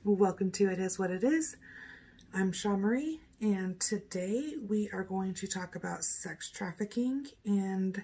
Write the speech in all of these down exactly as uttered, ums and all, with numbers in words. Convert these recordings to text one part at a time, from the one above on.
Welcome to It Is What It Is. I'm Shaw Marie, and today we are going to talk about sex trafficking and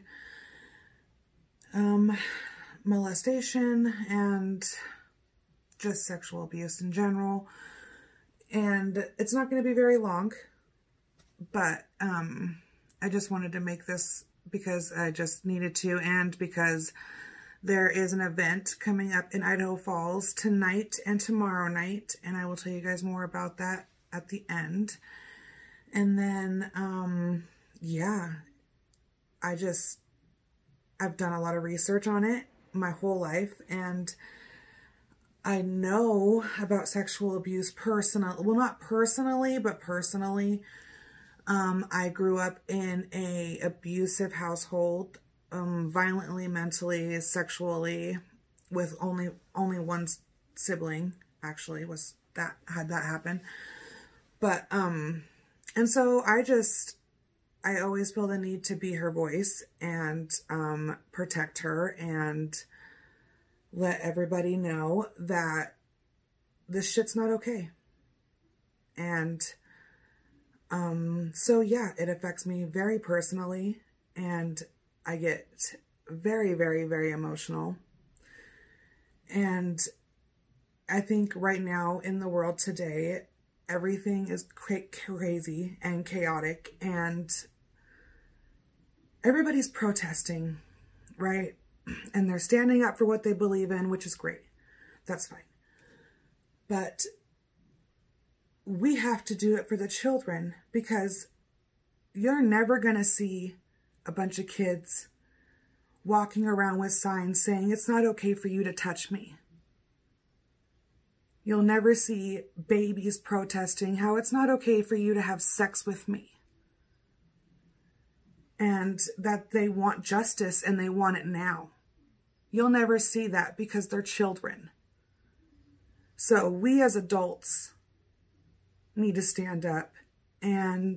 um, molestation and just sexual abuse in general. And it's not going to be very long, but um, I just wanted to make this because I just needed to, and because there is an event coming up in Idaho Falls tonight and tomorrow night, and I will tell you guys more about that at the end. And then, um, yeah, I just, I've done a lot of research on it my whole life, and I know about sexual abuse personally. Well, not personally, but personally. Um, I grew up in a abusive household. Um, violently, mentally, sexually, with only only one sibling, actually, was that had that happen. But, um, and so I just, I always feel the need to be her voice and, um, protect her and let everybody know that this shit's not okay. And, um, so yeah, it affects me very personally, and I get very, very, very emotional. And I think right now in the world today, everything is cra crazy and chaotic, and everybody's protesting, right? And they're standing up for what they believe in, which is great. That's fine. But we have to do it for the children, because you're never going to see a bunch of kids walking around with signs saying it's not okay for you to touch me. You'll never see babies protesting how it's not okay for you to have sex with me. And that they want justice and they want it now. You'll never see that because they're children. So we as adults need to stand up and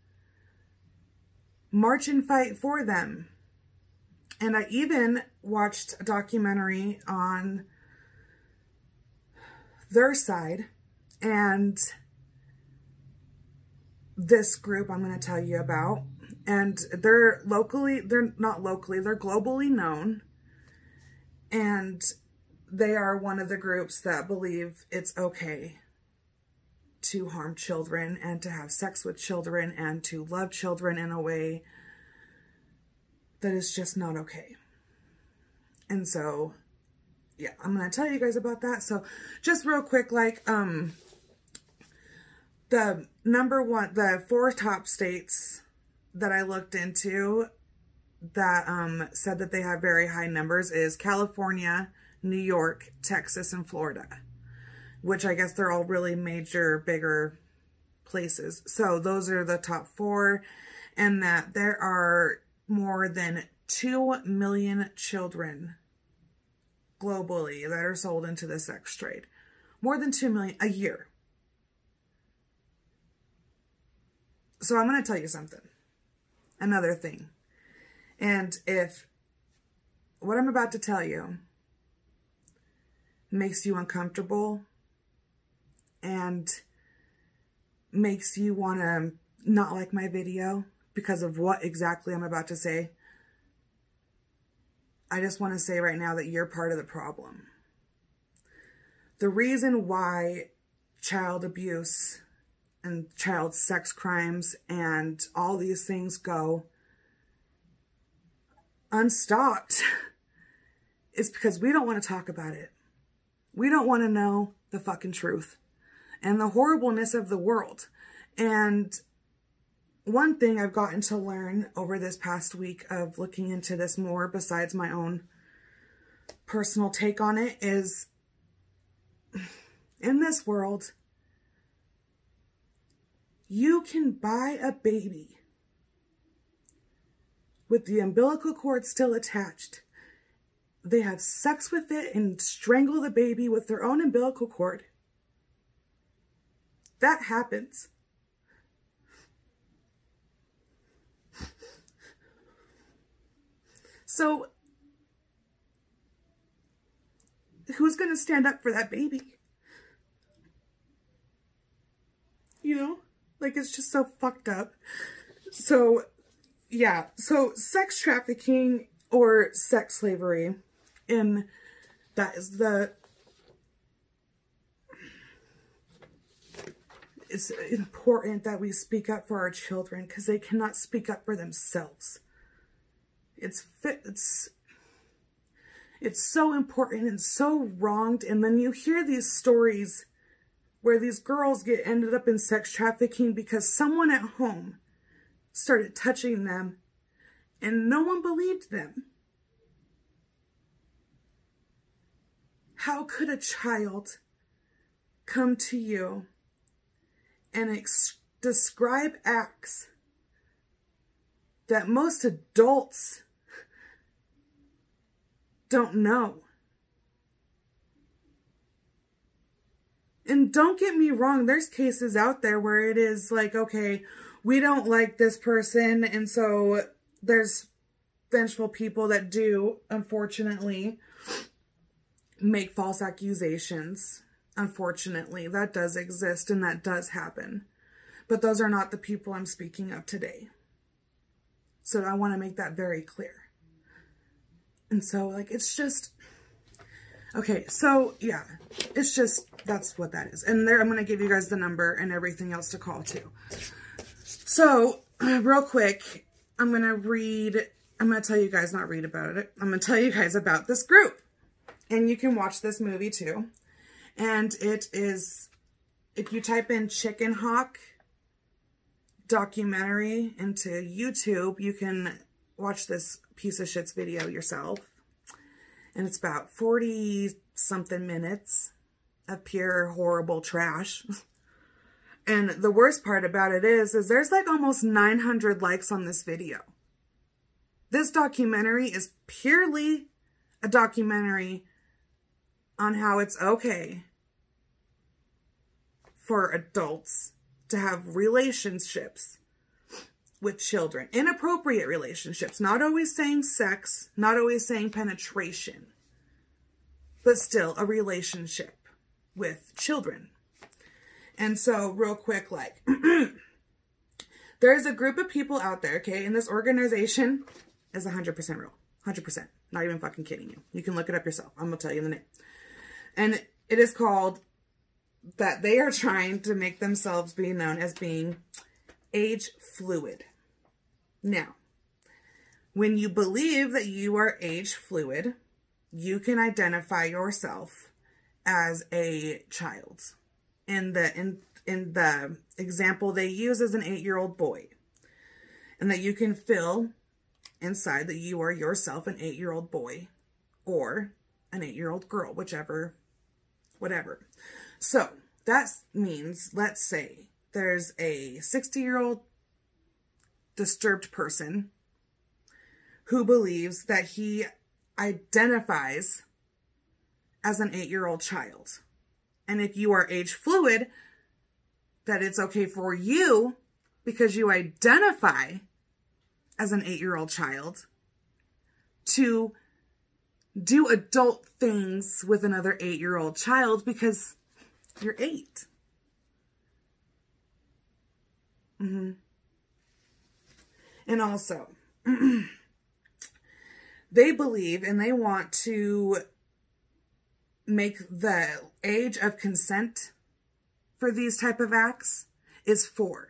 march and fight for them. And I even watched a documentary on their side, and this group I'm going to tell you about, and they're locally, they're not locally, they're globally known, and they are one of the groups that believe it's okay to harm children and to have sex with children and to love children in a way that is just not okay. And so, yeah, I'm going to tell you guys about that. So just real quick, like, um, the number one, the four top states that I looked into that, um, said that they have very high numbers is California, New York, Texas, and Florida, which I guess they're all really major, bigger places. So those are the top four, and that there are more than two million children globally that are sold into the sex trade. More than two million a year. So I'm going to tell you something. Another thing. And if what I'm about to tell you makes you uncomfortable and makes you want to not like my video because of what exactly I'm about to say, I just want to say right now that you're part of the problem. The reason why child abuse and child sex crimes and all these things go unstopped is because we don't want to talk about it. We don't want to know the fucking truth and the horribleness of the world. And one thing I've gotten to learn over this past week of looking into this more, besides my own personal take on it, is in this world, you can buy a baby with the umbilical cord still attached. They have sex with it and strangle the baby with their own umbilical cord. That happens. So, who's going to stand up for that baby? Like, it's just so fucked up. So, yeah. So, sex trafficking or sex slavery, and that is the... It's important that we speak up for our children because they cannot speak up for themselves. It's fit. It's it's so important and so wronged. And then you hear these stories where these girls get ended up in sex trafficking because someone at home started touching them and no one believed them. How could a child come to you and ex describe acts that most adults don't know? And don't get me wrong, there's cases out there where it is like, okay, we don't like this person, and so there's vengeful people that do, unfortunately, make false accusations. Unfortunately, that does exist and that does happen. But those are not the people I'm speaking of today. So I want to make that very clear. And so, like, it's just... Okay, so, yeah. It's just, that's what that is. And there, I'm going to give you guys the number and everything else to call to. So, real quick, I'm going to read... I'm going to tell you guys, not read about it. I'm going to tell you guys about this group. And you can watch this movie, too. And it is, if you type in Chicken Hawk documentary into YouTube, you can watch this piece of shit's video yourself. And it's about forty something minutes of pure horrible trash. And the worst part about it is, is there's like almost nine hundred likes on this video. This documentary is purely a documentary on how it's okay for adults to have relationships with children. Inappropriate relationships. Not always saying sex, not always saying penetration, but still a relationship with children. And so, real quick, like, there's a group of people out there, okay, and this organization is one hundred percent real. one hundred percent. Not even fucking kidding you. You can look it up yourself. I'm going to tell you the name. And it is called, that they are trying to make themselves be known as being age fluid. Now, when you believe that you are age fluid, you can identify yourself as a child. In the, in, in the example they use as an eight-year-old boy. And that you can feel inside that you are yourself an eight-year-old boy or an eight-year-old girl, whichever, whatever. So that means, let's say there's a sixty-year-old disturbed person who believes that he identifies as an eight-year-old child. And if you are age fluid, that it's okay for you because you identify as an eight-year-old child to do adult things with another eight-year-old child because you're eight. Mm-hmm. And also, they believe and they want to make the age of consent for these type of acts is four.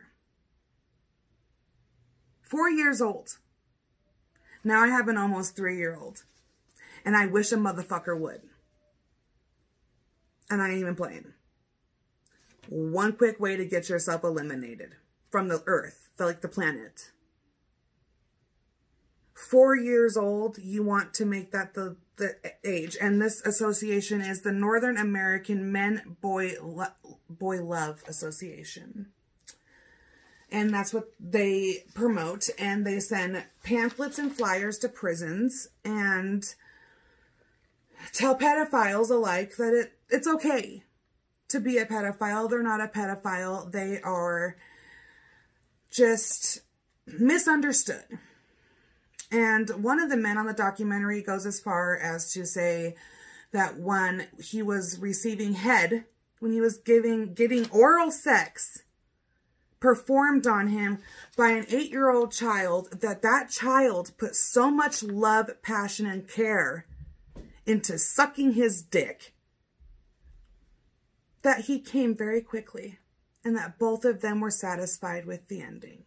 Four years old. Now I have an almost three-year-old. And I wish a motherfucker would. And I ain't even playing. One quick way to get yourself eliminated from the earth, like the planet. Four years old, you want to make that the, the age. And this association is the Northern American Men Boy, Lo Boy Love Association. And that's what they promote. And they send pamphlets and flyers to prisons and tell pedophiles alike that it, it's okay to be a pedophile. They're not a pedophile. They are just misunderstood. And one of the men on the documentary goes as far as to say that when he was receiving head, when he was giving getting oral sex, performed on him by an eight-year-old child, that that child put so much love, passion, and care into sucking his dick that he came very quickly, and that both of them were satisfied with the ending.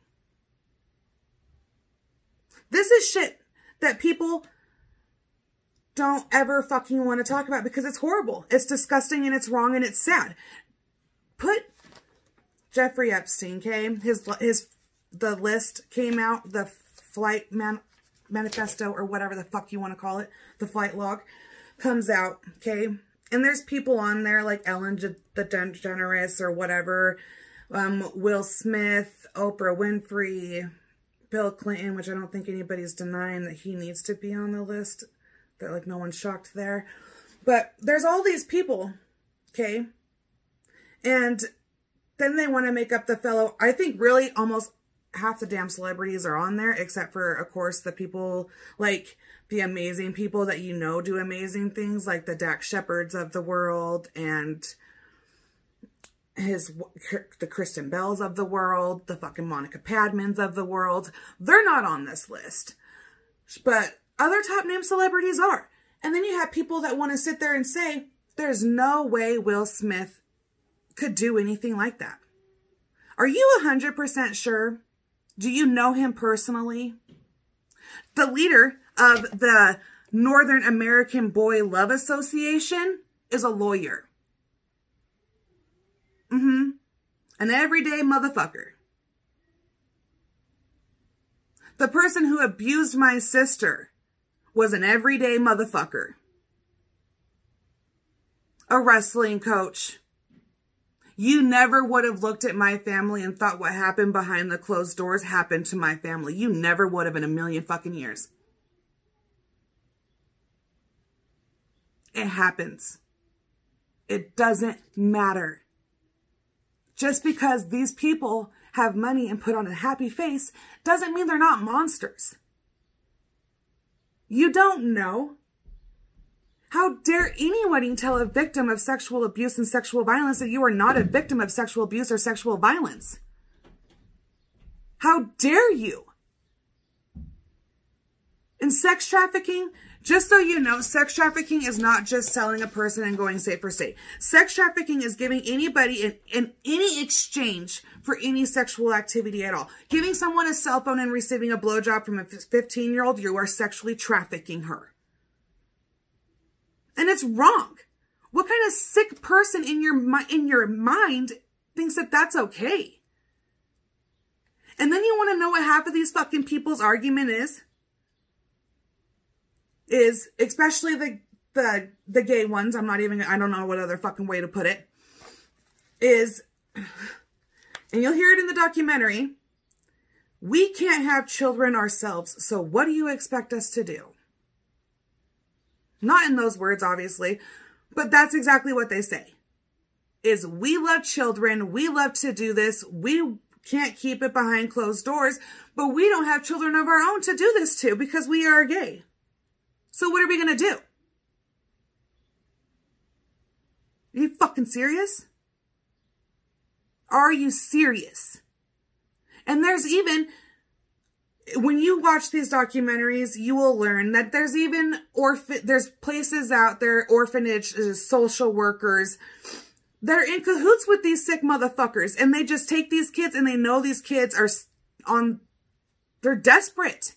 This is shit that people don't ever fucking want to talk about because it's horrible. It's disgusting and it's wrong and it's sad. Put Jeffrey Epstein, okay? His, his, the list came out, the flight man, manifesto or whatever the fuck you want to call it, the flight log comes out, okay? And there's people on there like Ellen DeGeneres or whatever, um, Will Smith, Oprah Winfrey, Bill Clinton, which I don't think anybody's denying that he needs to be on the list. That like no one's shocked there. But there's all these people, okay? And then they want to make up the fellow. I think really almost half the damn celebrities are on there, except for, of course, the people, like the amazing people that you know do amazing things, like the Dax Shepherds of the world and his the Kristen Bells of the world, the fucking Monica Padmans of the world. They're not on this list. But other top name celebrities are. And then you have people that want to sit there and say, there's no way Will Smith could do anything like that. Are you one hundred percent sure? Do you know him personally? The leader of the Northern American Boy Love Association is a lawyer. Mm-hmm. An everyday motherfucker. The person who abused my sister was an everyday motherfucker. A wrestling coach. You never would have looked at my family and thought what happened behind the closed doors happened to my family. You never would have in a million fucking years. It happens. It doesn't matter. Just because these people have money and put on a happy face doesn't mean they're not monsters. You don't know. How dare anybody tell a victim of sexual abuse and sexual violence that you are not a victim of sexual abuse or sexual violence? How dare you? In sex trafficking, just so you know, sex trafficking is not just selling a person and going state for state. Sex trafficking is giving anybody in, in any exchange for any sexual activity at all. Giving someone a cell phone and receiving a blowjob from a fifteen-year-old, you are sexually trafficking her. And it's wrong. What kind of sick person in your, in your mind thinks that that's okay? And then you want to know what half of these fucking people's argument is? Is, especially the, the, the gay ones, I'm not even, I don't know what other fucking way to put it, is, and you'll hear it in the documentary, we can't have children ourselves, so what do you expect us to do? Not in those words, obviously, but that's exactly what they say. Is we love children, we love to do this, we can't keep it behind closed doors, but we don't have children of our own to do this to because we are gay. So what are we going to do? Are you fucking serious? Are you serious? And there's even, when you watch these documentaries, you will learn that there's even orphan, there's places out there, orphanages, social workers, that are in cahoots with these sick motherfuckers. And they just take these kids and they know these kids are on, they're desperate.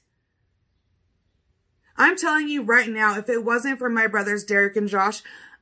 I'm telling you right now, if it wasn't for my brothers, Derek and Josh,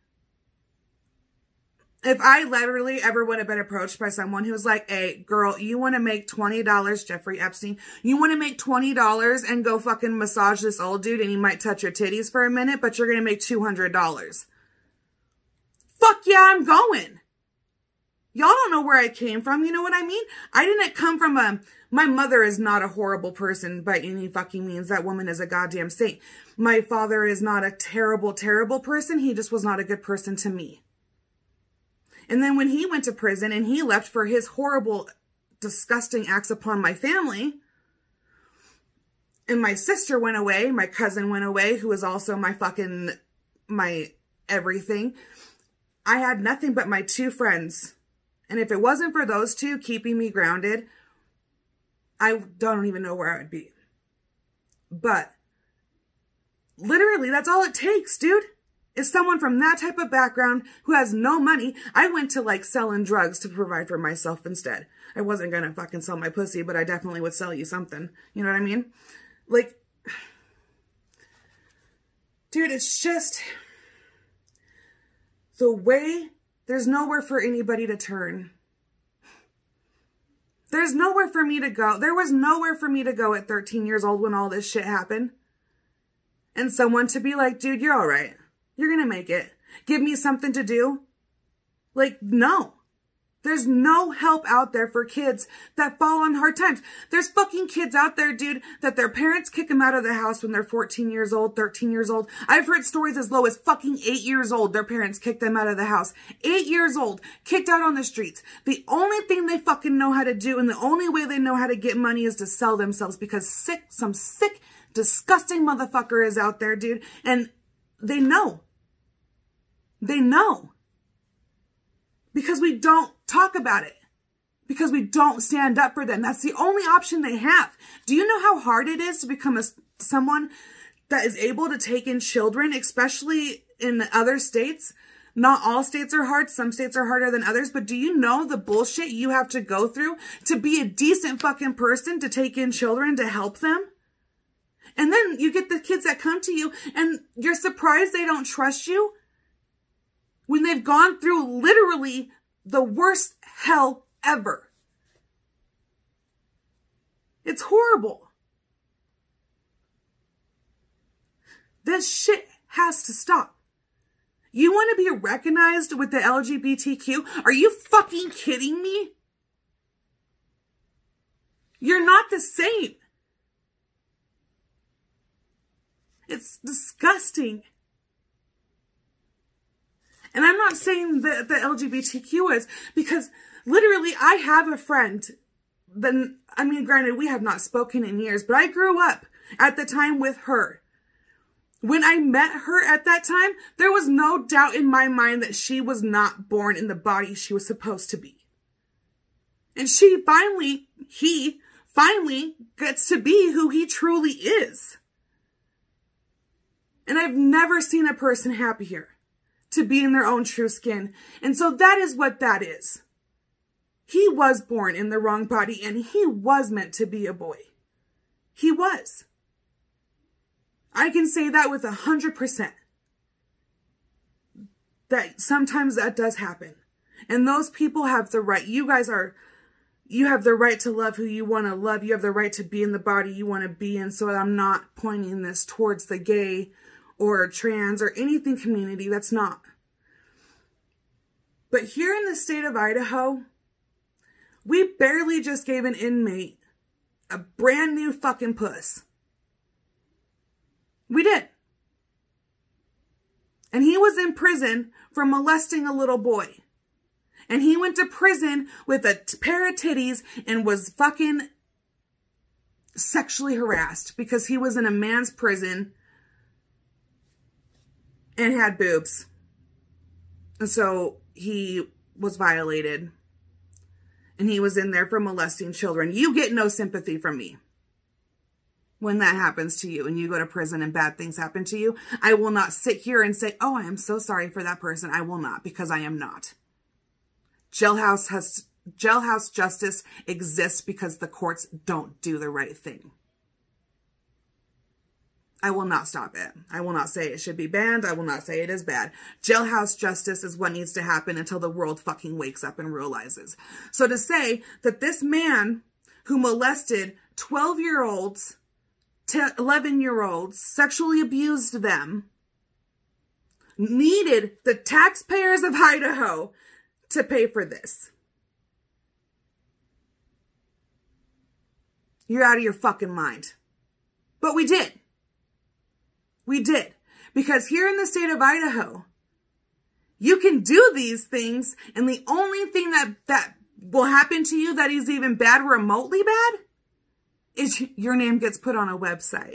if I literally ever would have been approached by someone who was like, hey, girl, you want to make twenty dollars, Jeffrey Epstein, you want to make twenty dollars and go fucking massage this old dude and he might touch your titties for a minute, but you're going to make two hundred dollars. Fuck yeah, I'm going. Y'all don't know where I came from. You know what I mean? I didn't come from a, my mother is not a horrible person by any fucking means. That woman is a goddamn saint. My father is not a terrible, terrible person. He just was not a good person to me. And then when he went to prison and he left for his horrible, disgusting acts upon my family, and my sister went away, my cousin went away, who was also my fucking, my everything. I had nothing but my two friends And if it wasn't for those two keeping me grounded, I don't even know where I would be. But literally, that's all it takes, dude. Is someone from that type of background who has no money. I went to like selling drugs to provide for myself instead. I wasn't going to fucking sell my pussy, but I definitely would sell you something. You know what I mean? Like, dude, it's just the way there's nowhere for anybody to turn. There's nowhere for me to go. There was nowhere for me to go at thirteen years old when all this shit happened. And someone to be like, dude, you're all right. You're going to make it. Give me something to do. Like, no. There's no help out there for kids that fall on hard times. There's fucking kids out there, dude, that their parents kick them out of the house when they're fourteen years old, thirteen years old. I've heard stories as low as fucking eight years old. Their parents kicked them out of the house. Eight years old, kicked out on the streets. The only thing they fucking know how to do and the only way they know how to get money is to sell themselves because sick, some sick, disgusting motherfucker is out there, dude. And they know. They know. Because we don't talk about it. Because we don't stand up for them. That's the only option they have. Do you know how hard it is to become a, someone that is able to take in children, especially in other states? Not all states are hard. Some states are harder than others. But do you know the bullshit you have to go through to be a decent fucking person to take in children to help them? And then you get the kids that come to you and you're surprised they don't trust you when they've gone through literally the worst hell ever. It's horrible. This shit has to stop. You want to be recognized with the L G B T Q? Are you fucking kidding me? You're not the same. It's disgusting. And I'm not saying that the L G B T Q is, because literally I have a friend, then, I mean, granted, we have not spoken in years, but I grew up at the time with her. When I met her at that time, there was no doubt in my mind that she was not born in the body she was supposed to be. And she finally, he finally gets to be who he truly is. And I've never seen a person happier to be in their own true skin. And so that is what that is. He was born in the wrong body and he was meant to be a boy. He was. I can say that with a hundred percent. That sometimes that does happen. And those people have the right. You guys are, you have the right to love who you want to love. You have the right to be in the body you want to be in. So I'm not pointing this towards the gay or trans or anything community. That's not. But here in the state of Idaho, we barely just gave an inmate a brand new fucking puss. We did. And he was in prison for molesting a little boy. And he went to prison with a pair of titties and was fucking sexually harassed because he was in a man's prison and had boobs. And so he was violated. And he was in there for molesting children. You get no sympathy from me when that happens to you and you go to prison and bad things happen to you. I will not sit here and say, oh, I am so sorry for that person. I will not, because I am not. Jailhouse has, jailhouse justice exists because the courts don't do the right thing. I will not stop it. I will not say it should be banned. I will not say it is bad. Jailhouse justice is what needs to happen until the world fucking wakes up and realizes. So to say that this man who molested twelve-year-olds to eleven-year-olds, sexually abused them, needed the taxpayers of Idaho to pay for this. You're out of your fucking mind. But we did. We did. Because here in the state of Idaho, you can do these things, and the only thing that, that will happen to you that is even bad, remotely bad, is your name gets put on a website.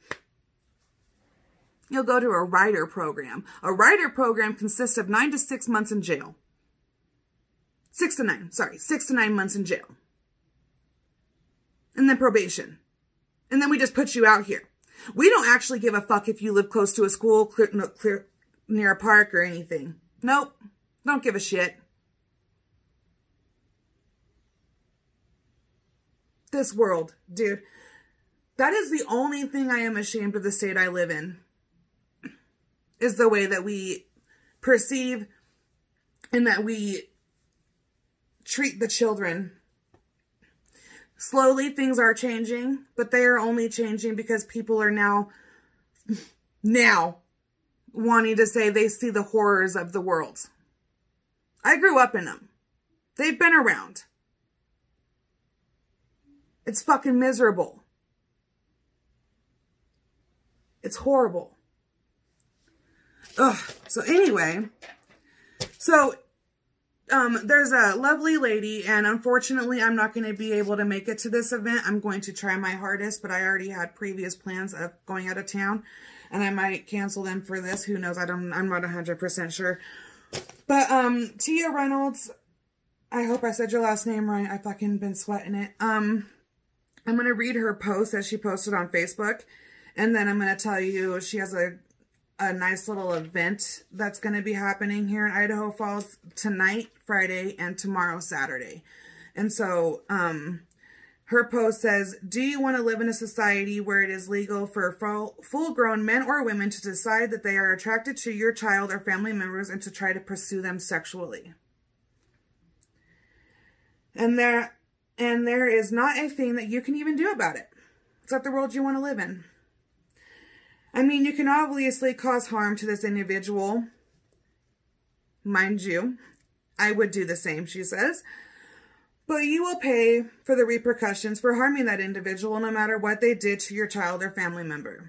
You'll go to a rider program. A rider program consists of nine to six months in jail. Six to nine, sorry, six to nine months in jail. And then probation. And then we just put you out here. We don't actually give a fuck if you live close to a school, clear, no, clear, near a park or anything. Nope. Don't give a shit. This world, dude. That is the only thing I am ashamed of the state I live in. Is the way that we perceive and that we treat the children. Slowly, things are changing, but they are only changing because people are now, now, wanting to say they see the horrors of the world. I grew up in them. They've been around. It's fucking miserable. It's horrible. Ugh. So anyway, so Um, there's a lovely lady, and unfortunately, I'm not going to be able to make it to this event. I'm going to try my hardest, but I already had previous plans of going out of town, and I might cancel them for this. Who knows? I don't, I'm not one hundred percent sure. But, um, Tia Reynolds, I hope I said your last name right. I fucking been sweating it. Um, I'm going to read her post that she posted on Facebook, and then I'm going to tell you she has a a nice little event that's going to be happening here in Idaho Falls tonight, Friday, and tomorrow, Saturday. And so, um, her post says, do you want to live in a society where it is legal for full, full-grown men or women to decide that they are attracted to your child or family members and to try to pursue them sexually? And there, and there is not a thing that you can even do about it. Is that the world you want to live in? I mean, you can obviously cause harm to this individual. Mind you, I would do the same, she says. But you will pay for the repercussions for harming that individual no matter what they did to your child or family member.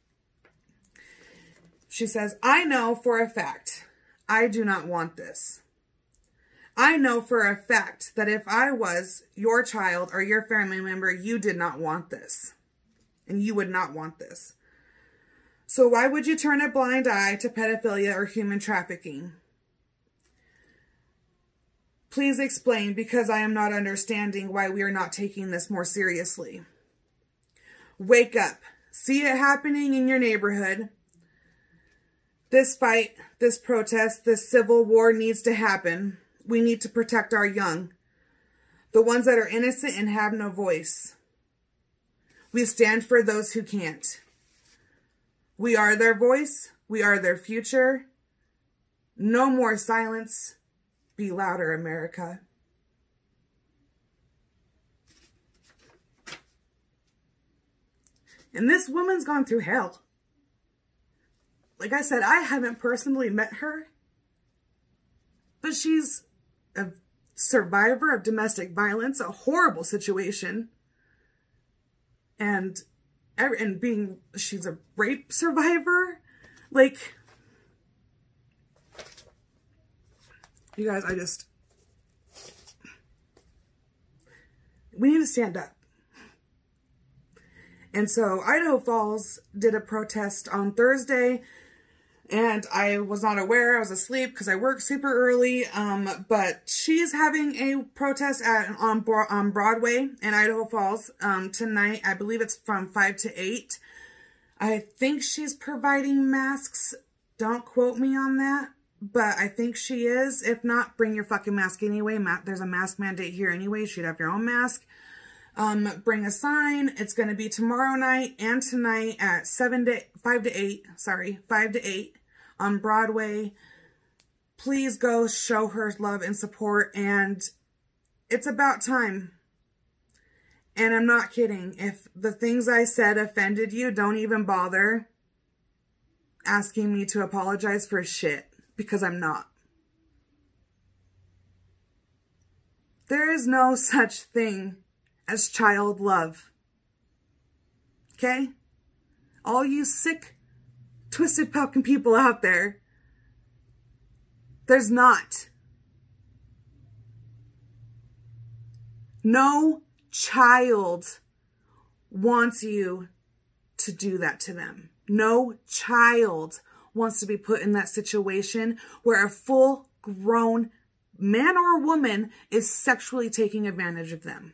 She says, I know for a fact I do not want this. I know for a fact that if I was your child or your family member, you did not want this. And you would not want this. So why would you turn a blind eye to pedophilia or human trafficking? Please explain, because I am not understanding why we are not taking this more seriously. Wake up. See it happening in your neighborhood. This fight, this protest, this civil war needs to happen. We need to protect our young. The ones that are innocent and have no voice. We stand for those who can't. We are their voice. We are their future. No more silence. Be louder, America. And this woman's gone through hell. Like I said, I haven't personally met her, but she's a survivor of domestic violence, a horrible situation. And And being, she's a rape survivor. Like, you guys, I just, we need to stand up. And so Idaho Falls did a protest on Thursday, and I was not aware. I was asleep because I work super early. Um, but she's having a protest at on, on Broadway in Idaho Falls um, tonight. I believe it's from five to eight. I think she's providing masks. Don't quote me on that. But I think she is. If not, bring your fucking mask anyway. Ma there's a mask mandate here anyway. You should have your own mask. Um, bring a sign. It's going to be tomorrow night and tonight at seven to five to eight. Sorry, five to eight on Broadway. Please go show her love and support. And it's about time. And I'm not kidding. If the things I said offended you, don't even bother asking me to apologize for shit, because I'm not. There is no such thing as child love. Okay? All you sick, twisted fucking people out there, there's not. No child wants you to do that to them. No child wants to be put in that situation where a full-grown man or woman is sexually taking advantage of them.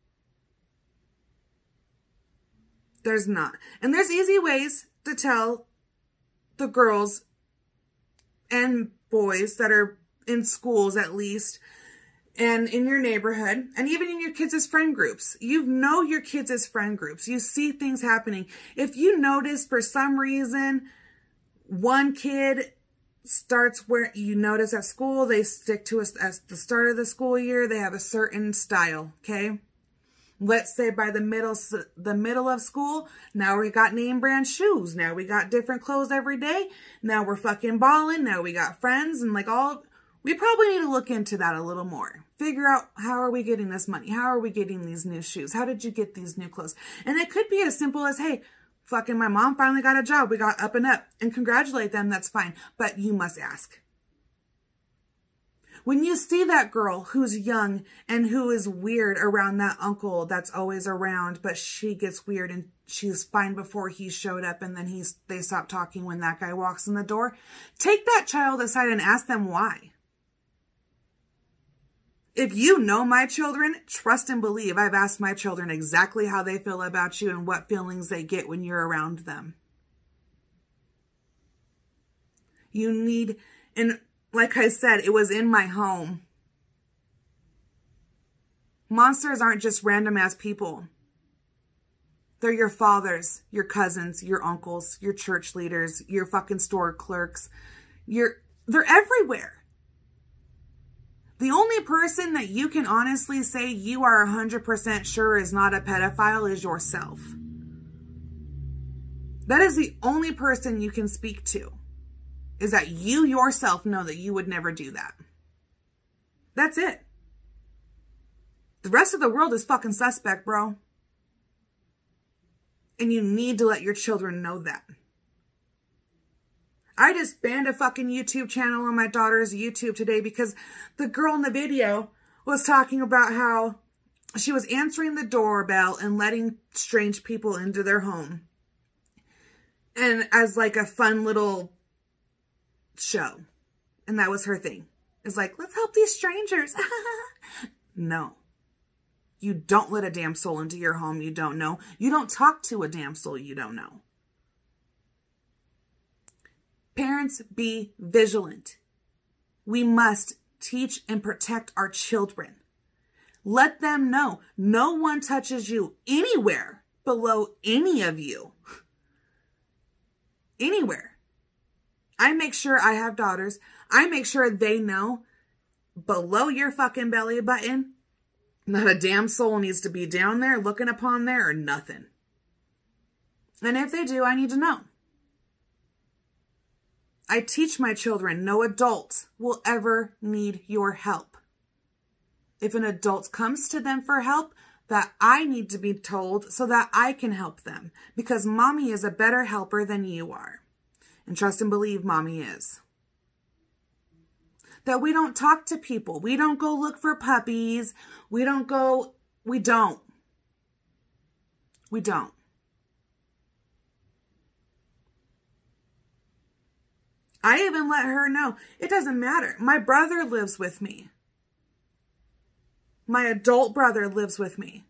There's not. And there's easy ways to tell the girls and boys that are in schools, at least, and in your neighborhood, and even in your kids' friend groups. You know your kids' friend groups. You see things happening. If you notice for some reason one kid starts where you notice at school, they stick to us at the start of the school year, they have a certain style, okay? Let's say by the middle the middle of school, now we got name brand shoes. Now we got different clothes every day. Now we're fucking balling. Now we got friends and like all. We probably need to look into that a little more. Figure out, how are we getting this money? How are we getting these new shoes? How did you get these new clothes? And it could be as simple as, hey, fucking my mom finally got a job. We got up and up. And congratulate them. That's fine. But you must ask. When you see that girl who's young and who is weird around that uncle that's always around, but she gets weird and she's fine before he showed up and then he's they stop talking when that guy walks in the door, take that child aside and ask them why. If you know my children, trust and believe I've asked my children exactly how they feel about you and what feelings they get when you're around them. You need... and. Like I said, it was in my home. Monsters aren't just random ass people. They're your fathers, your cousins, your uncles, your church leaders, your fucking store clerks. You're, they're everywhere. The only person that you can honestly say you are one hundred percent sure is not a pedophile is yourself. That is the only person you can speak to. Is that you yourself know that you would never do that. That's it. The rest of the world is fucking suspect, bro. And you need to let your children know that. I just banned a fucking YouTube channel on my daughter's YouTube today because the girl in the video was talking about how she was answering the doorbell and letting strange people into their home. And as like a fun little show. And that was her thing. It's like, let's help these strangers. No. You don't let a damn soul into your home you don't know. You don't talk to a damn soul you don't know. Parents, be vigilant. We must teach and protect our children. Let them know no one touches you anywhere below any of you. Anywhere. I make sure I have daughters. I make sure they know below your fucking belly button, not a damn soul needs to be down there looking upon there or nothing. And if they do, I need to know. I teach my children no adult will ever need your help. If an adult comes to them for help, that I need to be told so that I can help them. Because mommy is a better helper than you are. And trust and believe mommy is. That we don't talk to people. We don't go look for puppies. We don't go, we don't. We don't. I even let her know, it doesn't matter. My brother lives with me. My adult brother lives with me.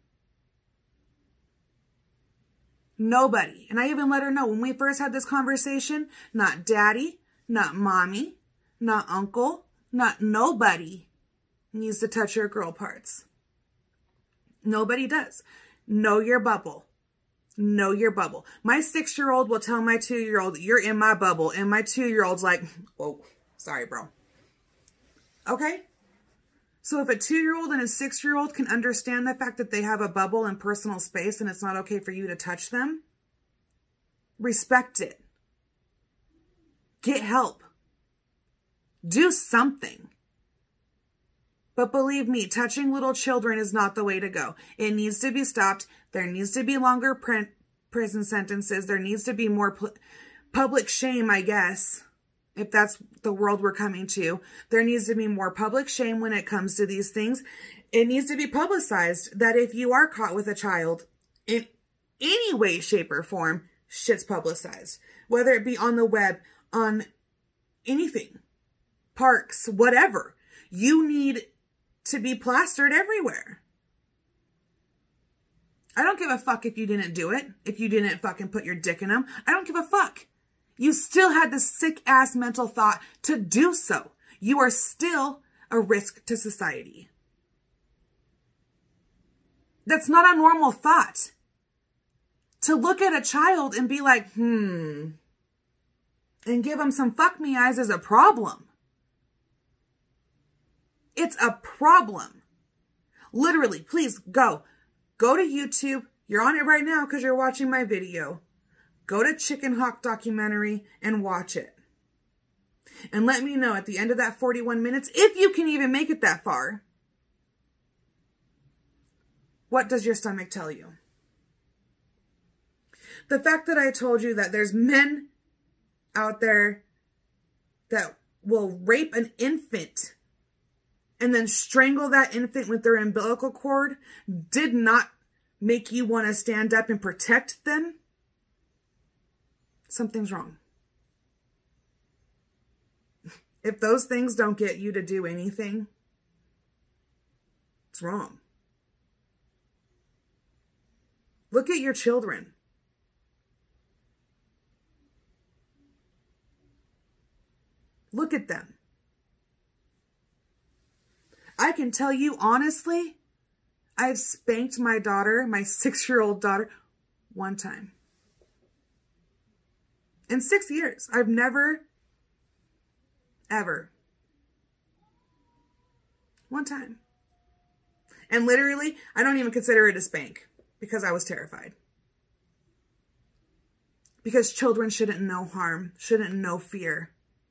Nobody. And I even let her know when we first had this conversation, not daddy, not mommy, not uncle, not nobody needs to touch your girl parts. Nobody does. Know your bubble. Know your bubble. My six-year-old will tell my two-year-old, you're in my bubble. And my two-year-old's like, oh, sorry, bro. Okay? So if a two-year-old and a six-year-old can understand the fact that they have a bubble and personal space and it's not okay for you to touch them, respect it. Get help. Do something. But believe me, touching little children is not the way to go. It needs to be stopped. There needs to be longer print, prison sentences. There needs to be more public shame, I guess. If that's the world we're coming to, there needs to be more public shame when it comes to these things. It needs to be publicized that if you are caught with a child in any way, shape, or form, shit's publicized. Whether it be on the web, on anything, parks, whatever. You need to be plastered everywhere. I don't give a fuck if you didn't do it, if you didn't fucking put your dick in them. I don't give a fuck. You still had the sick ass mental thought to do so. You are still a risk to society. That's not a normal thought. To look at a child and be like, hmm, and give them some fuck me eyes is a problem. It's a problem. Literally, please go. Go to YouTube. You're on it right now because you're watching my video. Go to Chicken Hawk documentary and watch it. And let me know at the end of that forty-one minutes, if you can even make it that far, what does your stomach tell you? The fact that I told you that there's men out there that will rape an infant and then strangle that infant with their umbilical cord did not make you want to stand up and protect them, something's wrong. If those things don't get you to do anything, it's wrong. Look at your children. Look at them. I can tell you honestly, I've spanked my daughter, my six-year-old daughter, one time. In six years, I've never, ever. One time. And literally, I don't even consider it a spank because I was terrified. Because children shouldn't know harm, shouldn't know fear.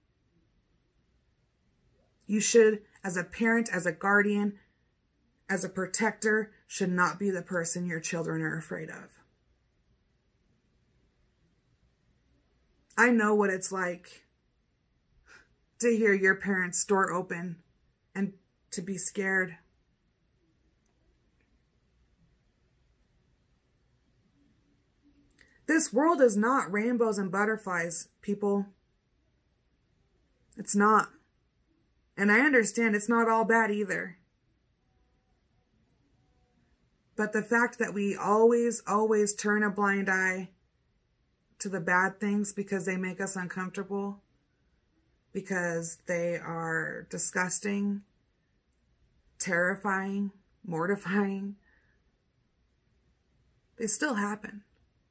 You should, as a parent, as a guardian, as a protector, should not be the person your children are afraid of. I know what it's like to hear your parents' door open and to be scared. This world is not rainbows and butterflies, people. It's not. And I understand it's not all bad either. But the fact that we always, always turn a blind eye to the bad things because they make us uncomfortable, because they are disgusting, terrifying, mortifying, they still happen.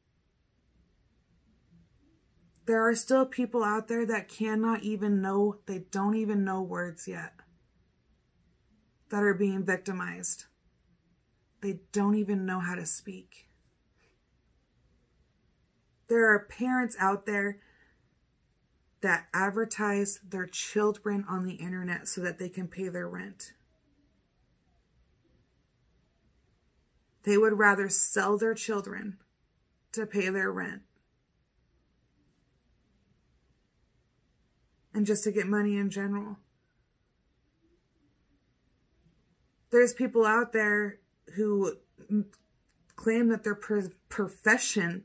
There are still people out there that cannot even know, they don't even know words yet, that are being victimized. They don't even know how to speak. There are parents out there that advertise their children on the internet so that they can pay their rent. They would rather sell their children to pay their rent. And just to get money in general. There's people out there who claim that their profession